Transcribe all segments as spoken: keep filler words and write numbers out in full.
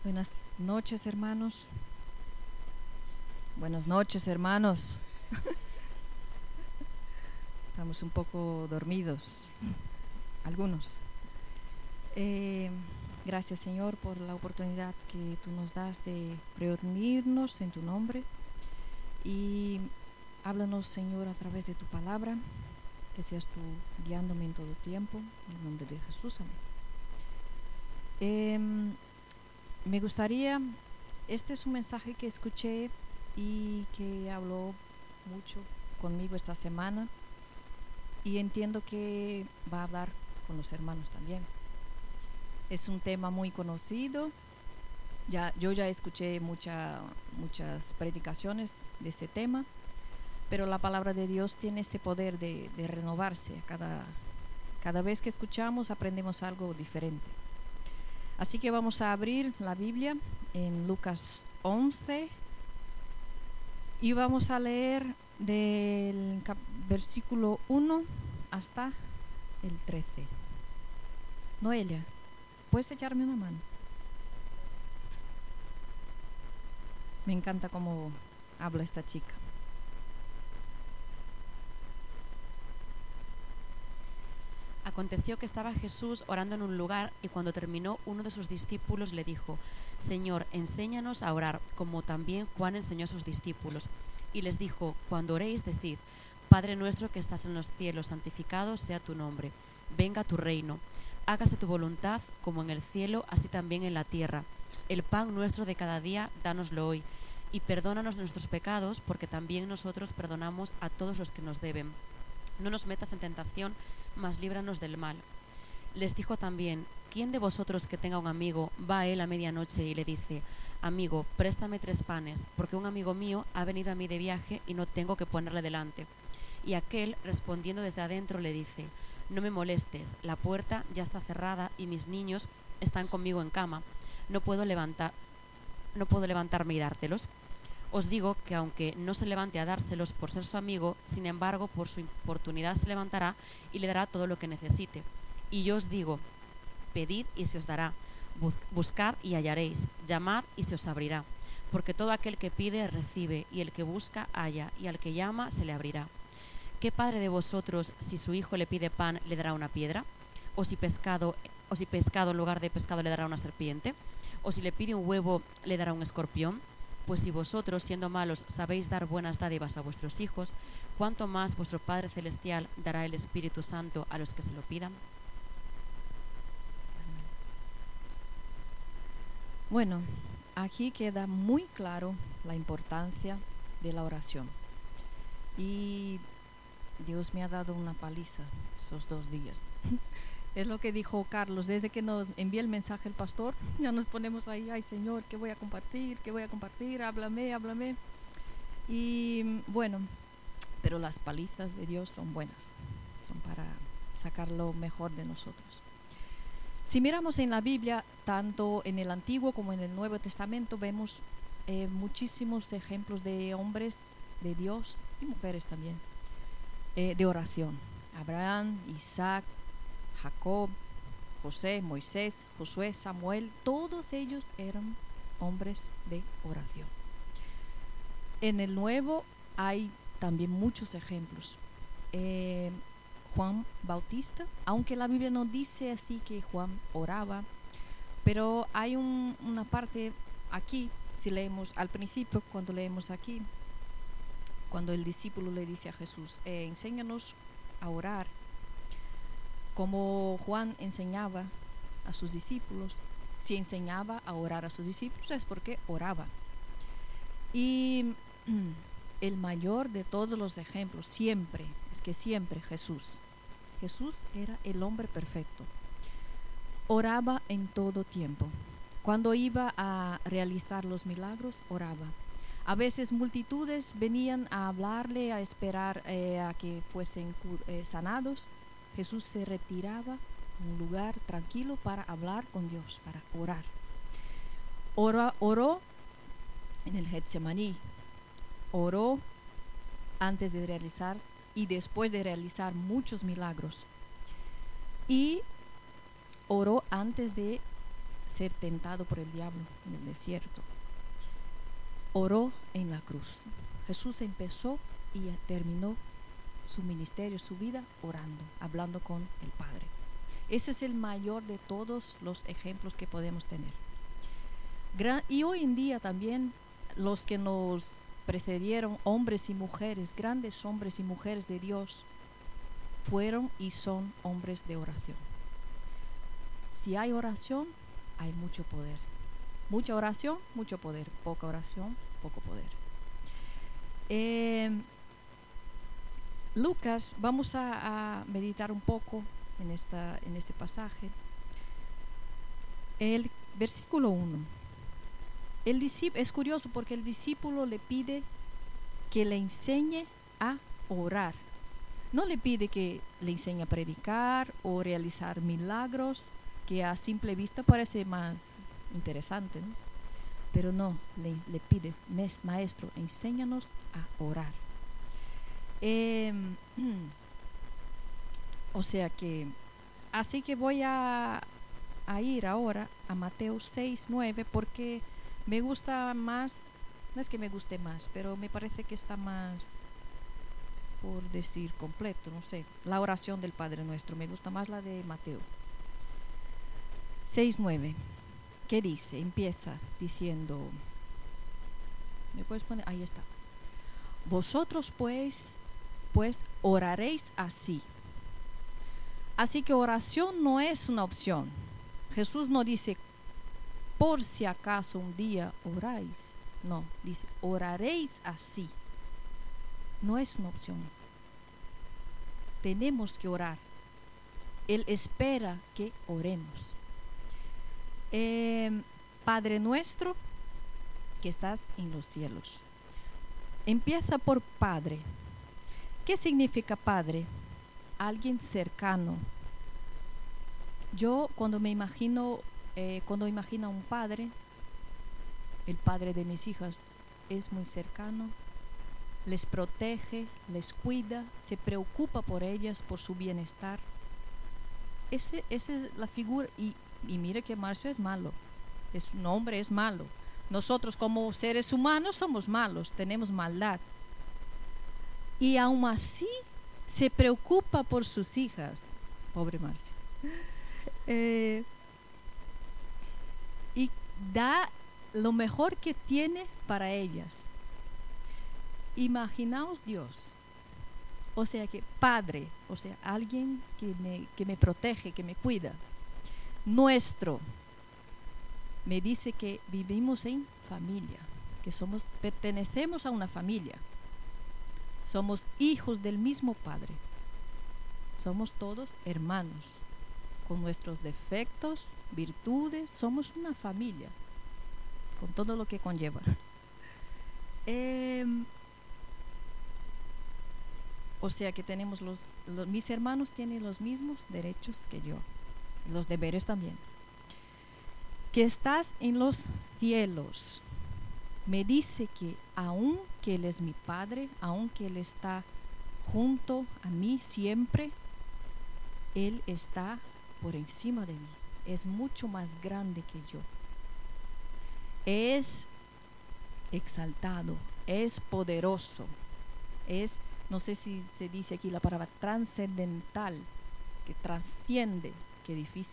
Buenas noches, hermanos. Buenas noches, hermanos. Estamos un poco dormidos, algunos. Eh, gracias, Señor, por la oportunidad que tú nos das de reunirnos en tu nombre. Y háblanos, Señor, a través de tu palabra, que seas tú guiándome en todo tiempo. En el nombre de Jesús, amén. Eh, me gustaría, este es un mensaje que escuché y que habló mucho conmigo esta semana, y entiendo que va a hablar con los hermanos también. Es un tema muy conocido. Ya, yo ya escuché mucha, muchas predicaciones de ese tema, pero la palabra de Dios tiene ese poder de, de renovarse. Cada, cada vez que escuchamos aprendemos algo diferente. Así que vamos a abrir la Biblia en Lucas once y vamos a leer del cap- versículo uno hasta el trece. Noelia, ¿puedes echarme una mano? Me encanta cómo habla esta chica. Aconteció que estaba Jesús orando en un lugar, y cuando terminó, uno de sus discípulos le dijo: Señor, enséñanos a orar, como también Juan enseñó a sus discípulos. Y les dijo: Cuando oréis, decid: Padre nuestro que estás en los cielos, santificado sea tu nombre. Venga tu reino. Hágase tu voluntad, como en el cielo, así también en la tierra. El pan nuestro de cada día, dánoslo hoy. Y perdónanos nuestros pecados, porque también nosotros perdonamos a todos los que nos deben. No nos metas en tentación, mas líbranos del mal. Les dijo también: ¿Quién de vosotros que tenga un amigo va a él a medianoche y le dice: Amigo, préstame tres panes, porque un amigo mío ha venido a mí de viaje y no tengo que ponerle delante? Y aquel, respondiendo desde adentro, le dice: No me molestes, la puerta ya está cerrada y mis niños están conmigo en cama. No puedo levantar, no puedo levantarme y dártelos. Os digo que aunque no se levante a dárselos por ser su amigo, sin embargo, por su importunidad se levantará y le dará todo lo que necesite. Y yo os digo: pedid y se os dará, buscad y hallaréis, llamad y se os abrirá. Porque todo aquel que pide recibe, y el que busca halla, y al que llama se le abrirá. ¿Qué padre de vosotros, si su hijo le pide pan, le dará una piedra? ¿O si pescado, o si pescado en lugar de pescado le dará una serpiente? ¿O si le pide un huevo, le dará un escorpión? Pues si vosotros, siendo malos, sabéis dar buenas dádivas a vuestros hijos, ¿cuánto más vuestro Padre Celestial dará el Espíritu Santo a los que se lo pidan? Bueno, aquí queda muy claro la importancia de la oración. Y Dios me ha dado una paliza esos dos días. Es lo que dijo Carlos, desde que nos envía el mensaje el pastor, ya nos ponemos ahí: ay Señor, ¿qué voy a compartir? ¿Qué voy a compartir? Háblame, háblame. Y bueno, pero las palizas de Dios son buenas, son para sacar lo mejor de nosotros. Si miramos en la Biblia, tanto en el Antiguo como en el Nuevo Testamento, vemos eh, muchísimos ejemplos de hombres de Dios y mujeres también, eh, de oración. Abraham, Isaac, Jacob, José, Moisés, Josué, Samuel, todos ellos eran hombres de oración. En el Nuevo hay también muchos ejemplos. Eh, Juan Bautista, aunque la Biblia no dice así que Juan oraba, pero hay un, una parte aquí, si leemos al principio, cuando leemos aquí, cuando el discípulo le dice a Jesús: eh, enséñanos a orar, como Juan enseñaba a sus discípulos. Si enseñaba a orar a sus discípulos es porque oraba. Y el mayor de todos los ejemplos, siempre, es que siempre Jesús, Jesús era el hombre perfecto. Oraba en todo tiempo. Cuando iba a realizar los milagros, oraba. A veces multitudes venían a hablarle, a esperar eh, a que fuesen eh, sanados. Jesús se retiraba a un lugar tranquilo para hablar con Dios, para orar. Ora, oró en el Getsemaní, oró antes de realizar y después de realizar muchos milagros, y oró antes de ser tentado por el diablo en el desierto, oró en la cruz. Jesús empezó y terminó su ministerio, su vida, orando, hablando con el Padre. Ese es el mayor de todos los ejemplos que podemos tener. Gran, y hoy en día también los que nos precedieron, hombres y mujeres, grandes hombres y mujeres de Dios, fueron y son hombres de oración. Si hay oración, hay mucho poder. Mucha oración, mucho poder. Poca oración, poco poder. Eh, Lucas, vamos a, a meditar un poco en, esta, en este pasaje. El versículo uno. El discípulo, es curioso porque el discípulo le pide que le enseñe a orar. No le pide que le enseñe a predicar o realizar milagros, que a simple vista parece más interesante, ¿no? Pero no, le, le pides, maestro, enséñanos a orar. Eh, o sea que, así que voy a, a ir ahora a Mateo seis, nueve, porque me gusta más, no es que me guste más, pero me parece que está más, por decir completo, no sé, la oración del Padre Nuestro, me gusta más la de Mateo seis, nueve. ¿Qué dice? Empieza diciendo, ¿me puedes poner? Ahí está. Vosotros pues, pues oraréis así. Así que oración no es una opción. Jesús no dice, por si acaso un día oráis. No, dice, oraréis así. No es una opción. Tenemos que orar. Él espera que oremos. Eh, Padre nuestro que estás en los cielos. Empieza por Padre. ¿Qué significa Padre? Alguien cercano. Yo cuando me imagino, eh, cuando imagino a un padre, el padre de mis hijas es muy cercano, les protege, les cuida, se preocupa por ellas, por su bienestar. Ese, esa es la figura. Y, y mire que Marcio es malo, es un hombre, es malo. Nosotros como seres humanos somos malos, tenemos maldad. Y aún así se preocupa por sus hijas. Pobre Marcio. Eh, y da lo mejor que tiene para ellas. Imaginaos Dios. O sea que Padre, o sea, alguien que me, que me protege, que me cuida. Nuestro. Me dice que vivimos en familia, que somos, pertenecemos a una familia. Somos hijos del mismo Padre. Somos todos hermanos, con nuestros defectos, virtudes. Somos una familia, con todo lo que conlleva. Eh, o sea que tenemos los, los, mis hermanos tienen los mismos derechos que yo, los deberes también. Que estás en los cielos. Me dice que aunque Él es mi Padre, aunque Él está junto a mí siempre, Él está por encima de mí. Es mucho más grande que yo. Es exaltado, es poderoso, es, no sé si se dice aquí la palabra trascendental, que trasciende, qué difícil.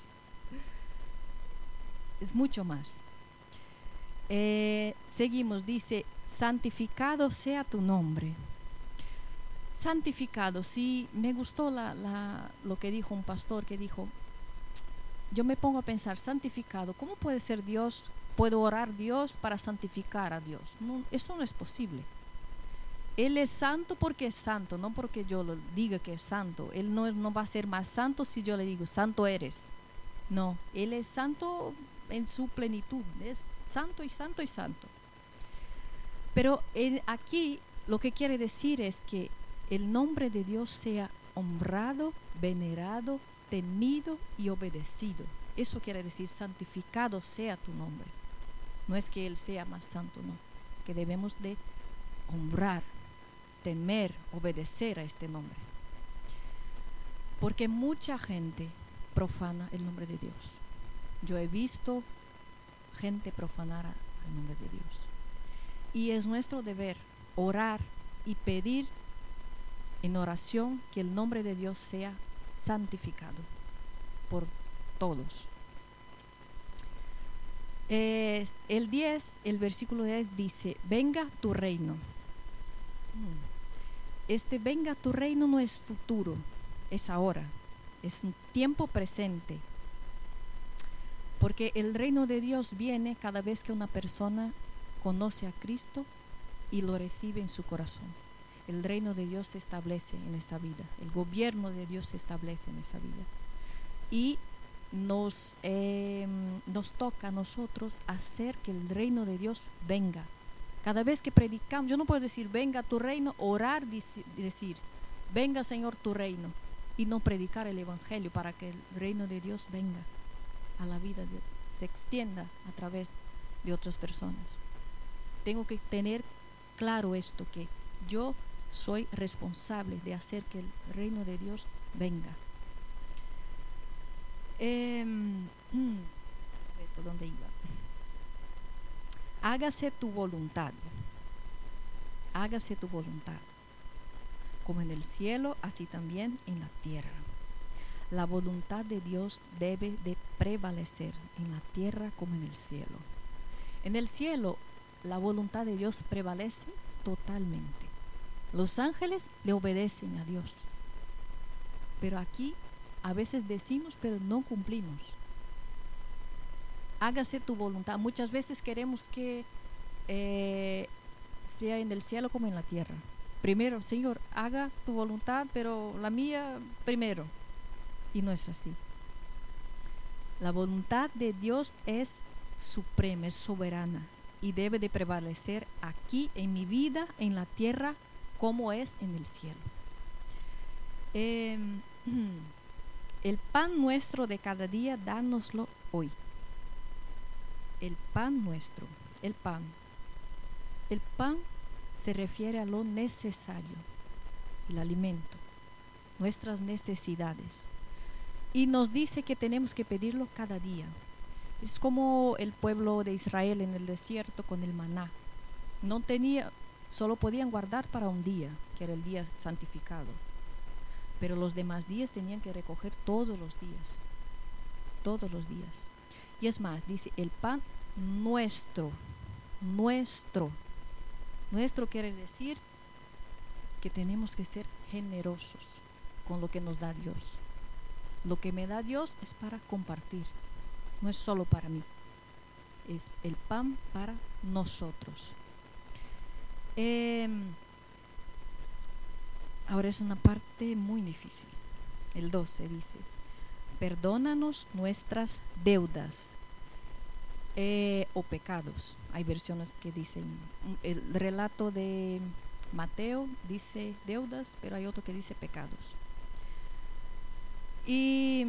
Es mucho más. Eh, seguimos, dice, santificado sea tu nombre. Santificado, sí, me gustó la, la, lo que dijo un pastor, que dijo, yo me pongo a pensar, santificado, ¿cómo puede ser Dios? ¿Puedo orar a Dios para santificar a Dios? No, eso no es posible. Él es santo porque es santo, no porque yo lo diga que es santo. Él no, no va a ser más santo si yo le digo, santo eres. No, Él es santo en su plenitud, es santo y santo y santo. Pero él, aquí lo que quiere decir es que el nombre de Dios sea honrado, venerado, temido y obedecido. Eso quiere decir santificado sea tu nombre. No es que Él sea más santo, no. Que debemos de honrar, temer, obedecer a este nombre. Porque mucha gente profana el nombre de Dios. Yo he visto gente profanara el nombre de Dios. Y es nuestro deber orar y pedir en oración que el nombre de Dios sea santificado por todos. Eh, el diez, el versículo diez dice: venga tu reino. Este venga tu reino no es futuro, es ahora, es un tiempo presente. Porque el reino de Dios viene cada vez que una persona conoce a Cristo y lo recibe en su corazón. El reino de Dios se establece en esta vida, el gobierno de Dios se establece en esta vida. Y nos, eh, nos toca a nosotros hacer que el reino de Dios venga. Cada vez que predicamos, yo no puedo decir venga tu reino, orar y decir venga Señor tu reino, y no predicar el evangelio para que el reino de Dios venga a la vida, de, se extienda a través de otras personas. Tengo que tener claro esto, que yo soy responsable de hacer que el reino de Dios venga. Eh, ¿Por dónde iba? Hágase tu voluntad, hágase tu voluntad, como en el cielo, así también en la tierra. La voluntad de Dios debe de prevalecer en la tierra como en el cielo. En el cielo, la voluntad de Dios prevalece totalmente. Los ángeles le obedecen a Dios. Pero aquí a veces decimos, pero no cumplimos. Hágase tu voluntad. Muchas veces queremos que eh, sea en el cielo como en la tierra. Primero, Señor, haga tu voluntad, pero la mía primero. Y no es así. La voluntad de Dios es suprema, es soberana y debe de prevalecer aquí en mi vida, en la tierra, como es en el cielo. Eh, el pan nuestro de cada día, dánoslo hoy. El pan nuestro, el pan. El pan se refiere a lo necesario, el alimento, nuestras necesidades. Y nos dice que tenemos que pedirlo cada día. Es como el pueblo de Israel en el desierto con el maná. No tenía, solo podían guardar para un día, que era el día santificado. Pero los demás días tenían que recoger todos los días. Todos los días. Y es más, dice el pan nuestro. Nuestro. Nuestro quiere decir que tenemos que ser generosos con lo que nos da Dios. Lo que me da Dios es para compartir, no es solo para mí, es el pan para nosotros. Eh, ahora es una parte muy difícil. El doce dice: perdónanos nuestras deudas eh, o pecados. Hay versiones que dicen, el relato de Mateo dice deudas, pero hay otro que dice pecados. Y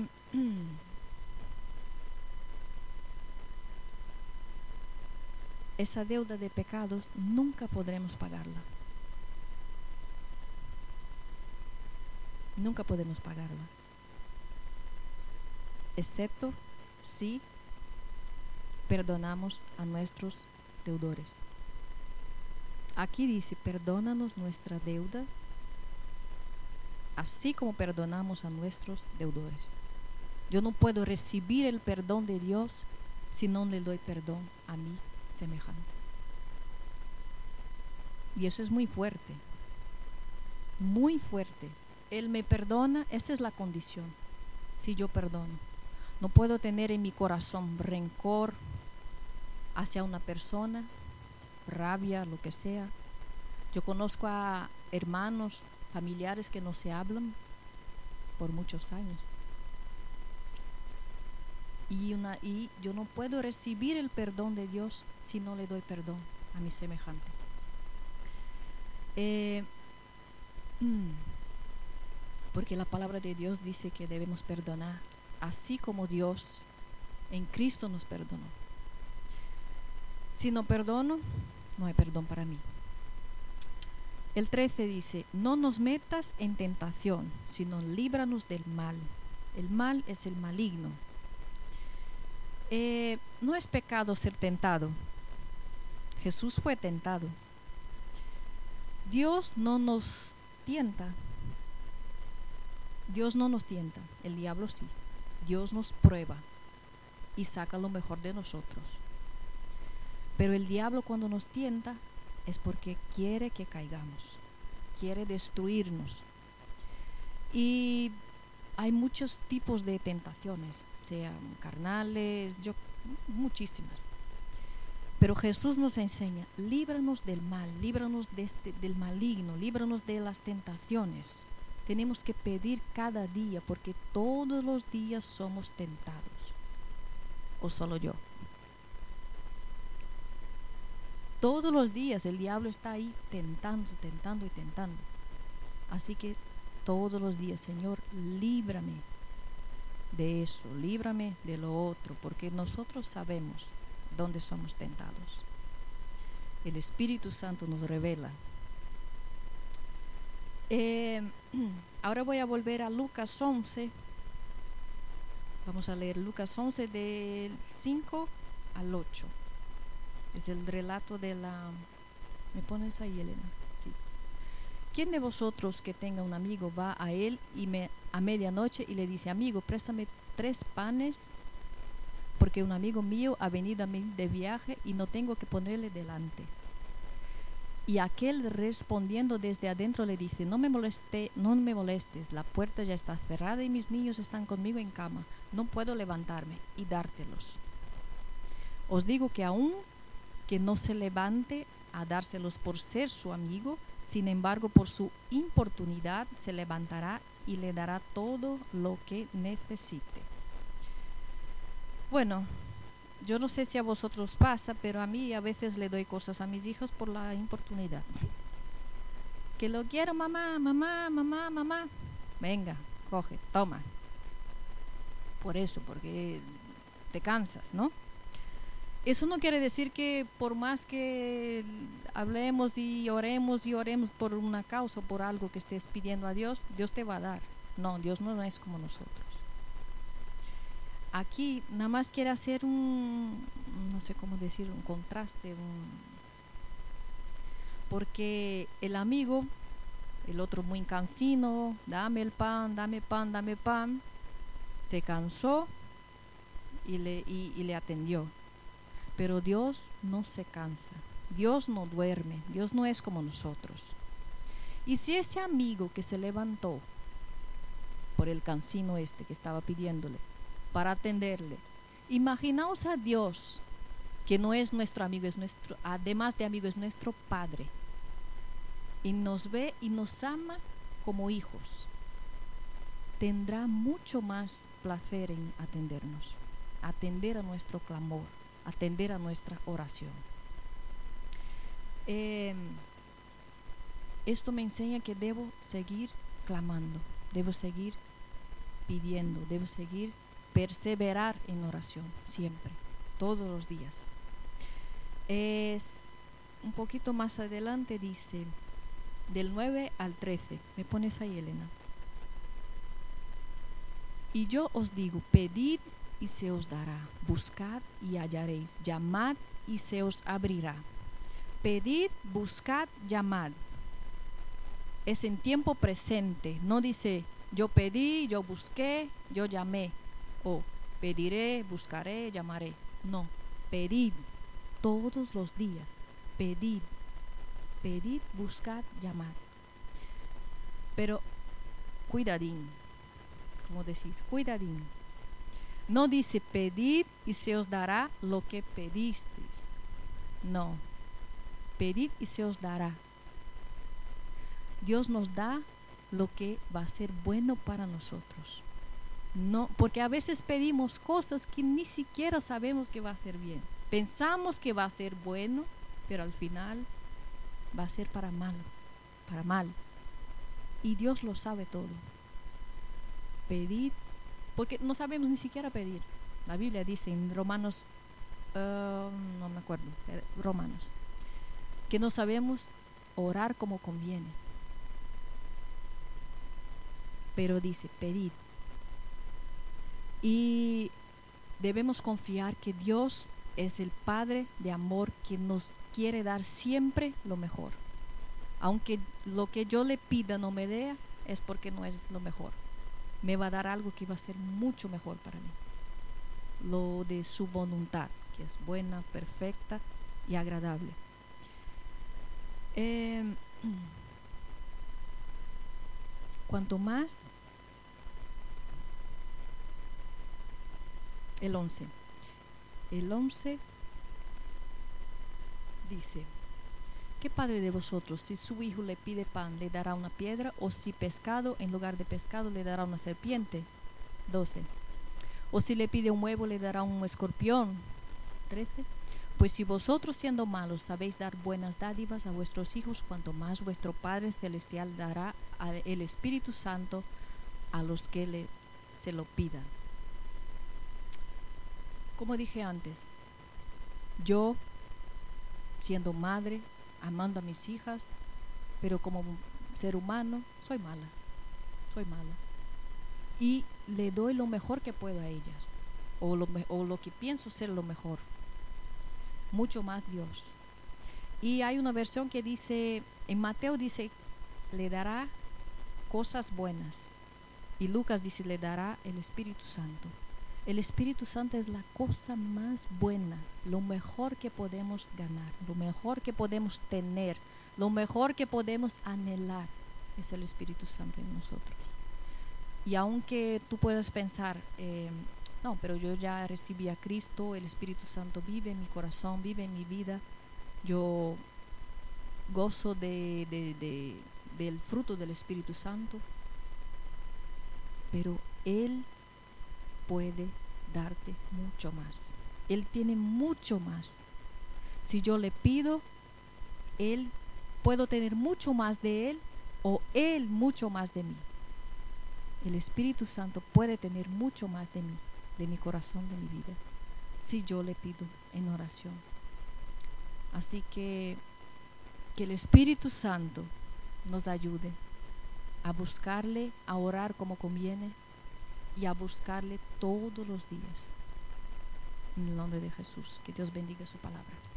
esa deuda de pecados nunca podremos pagarla. Nunca podemos pagarla. Excepto si perdonamos a nuestros deudores. Aquí dice: perdónanos nuestra deuda, así como perdonamos a nuestros deudores. Yo no puedo recibir el perdón de Dios si no le doy perdón a mi semejante. Y eso es muy fuerte, muy fuerte. Él me perdona, esa es la condición. Si yo perdono, no puedo tener en mi corazón rencor hacia una persona, rabia, lo que sea. Yo conozco a hermanos, familiares que no se hablan por muchos años. Y, una, y yo no puedo recibir el perdón de Dios si no le doy perdón a mi semejante. Eh, mm, porque la palabra de Dios dice que debemos perdonar así como Dios en Cristo nos perdonó. Si no perdono, no hay perdón para mí. El trece dice: no nos metas en tentación, sino líbranos del mal. El mal es el maligno. Eh, no es pecado ser tentado. Jesús fue tentado. Dios no nos tienta. Dios no nos tienta, el diablo sí. Dios nos prueba y saca lo mejor de nosotros. Pero el diablo cuando nos tienta es porque quiere que caigamos, quiere destruirnos. Y hay muchos tipos de tentaciones, sean carnales, yo, muchísimas. Pero Jesús nos enseña, líbranos del mal, líbranos de este, del maligno, líbranos de las tentaciones. Tenemos que pedir cada día porque todos los días somos tentados. ¿O solo yo? Todos los días el diablo está ahí tentando, tentando y tentando. Así que todos los días, Señor, líbrame de eso, líbrame de lo otro, porque nosotros sabemos dónde somos tentados. El Espíritu Santo nos revela. Eh, ahora voy a volver a Lucas once. Vamos a leer Lucas once del cinco al ocho. Es el relato de la... ¿Me pones ahí, Elena? Sí. ¿Quién de vosotros que tenga un amigo va a él y me, a medianoche y le dice, amigo, préstame tres panes porque un amigo mío ha venido a mí de viaje y no tengo que ponerle delante? Y aquel respondiendo desde adentro le dice, no me moleste, no me molestes, la puerta ya está cerrada y mis niños están conmigo en cama, no puedo levantarme y dártelos. Os digo que aún que no se levante a dárselos por ser su amigo, sin embargo por su importunidad se levantará y le dará todo lo que necesite. Bueno, yo no sé si a vosotros pasa, pero a mí a veces le doy cosas a mis hijos por la importunidad. Que lo quiero, mamá, mamá, mamá, mamá. Venga, coge, toma. Por eso, porque te cansas, ¿no? Eso no quiere decir que por más que hablemos y oremos y oremos por una causa o por algo que estés pidiendo a Dios, Dios te va a dar. No, Dios no es como nosotros. Aquí nada más quiere hacer un, no sé cómo decir, un contraste, un, porque el amigo, el otro muy cansino, dame el pan, dame pan, dame pan, se cansó y le, y, y le atendió. Pero Dios no se cansa, Dios no duerme, Dios no es como nosotros. Y si ese amigo que se levantó por el cansino este que estaba pidiéndole para atenderle, imaginaos a Dios, que no es nuestro amigo, es nuestro, además de amigo, es nuestro Padre, y nos ve y nos ama como hijos, tendrá mucho más placer en atendernos, atender a nuestro clamor, atender a nuestra oración. Eh, esto me enseña que debo seguir clamando, debo seguir pidiendo, debo seguir perseverar en oración siempre, todos los días. Es un poquito más adelante, dice del nueve al trece. Me pones ahí, Elena. Y yo os digo, pedid y se os dará, buscad y hallaréis, llamad y se os abrirá. Pedid, buscad, llamad. Es en tiempo presente, no dice yo pedí, yo busqué, yo llamé, o pediré, buscaré, llamaré. No, pedid todos los días, pedid, pedid, buscad, llamad. Pero cuidadín, como decís, cuidadín. No dice pedid y se os dará lo que pedisteis. No, pedid y se os dará. Dios nos da lo que va a ser bueno para nosotros. No, porque a veces pedimos cosas que ni siquiera sabemos que va a ser bien. Pensamos que va a ser bueno, pero al final va a ser para mal, para mal. Y Dios lo sabe todo. Pedid, porque no sabemos ni siquiera pedir. La Biblia dice en Romanos, uh, no me acuerdo, Romanos, que no sabemos orar como conviene. Pero dice, pedid. Y debemos confiar que Dios es el Padre de amor que nos quiere dar siempre lo mejor. Aunque lo que yo le pida no me dé, es porque no es lo mejor. Me va a dar algo que va a ser mucho mejor para mí. Lo de su voluntad, que es buena, perfecta y agradable. Eh, cuanto más, el once. El once dice: ¿qué padre de vosotros, si su hijo le pide pan, le dará una piedra? ¿O si pescado, en lugar de pescado, le dará una serpiente? doce. ¿O si le pide un huevo, le dará un escorpión? trece. Pues si vosotros, siendo malos, sabéis dar buenas dádivas a vuestros hijos, cuanto más vuestro Padre Celestial dará el Espíritu Santo a los que le, se lo pidan. Como dije antes, yo, siendo madre, amando a mis hijas, pero como ser humano, soy mala, soy mala. Y le doy lo mejor que puedo a ellas, o lo, o lo que pienso ser lo mejor. Mucho más Dios. Y hay una versión que dice, en Mateo dice, le dará cosas buenas. Y Lucas dice, le dará el Espíritu Santo. El Espíritu Santo es la cosa más buena, lo mejor que podemos ganar, lo mejor que podemos tener, lo mejor que podemos anhelar, es el Espíritu Santo en nosotros. Y aunque tú puedas pensar, eh, no, pero yo ya recibí a Cristo, el Espíritu Santo vive en mi corazón, vive en mi vida, yo gozo de, de, de, del fruto del Espíritu Santo, pero Él puede darte mucho más. Él tiene mucho más. Si yo le pido, Él puedo tener mucho más de Él o Él mucho más de mí. El Espíritu Santo puede tener mucho más de mí, de mi corazón, de mi vida, si yo le pido en oración. Así que que el Espíritu Santo nos ayude a buscarle, a orar como conviene y a buscarle todos los días. En el nombre de Jesús, que Dios bendiga su palabra.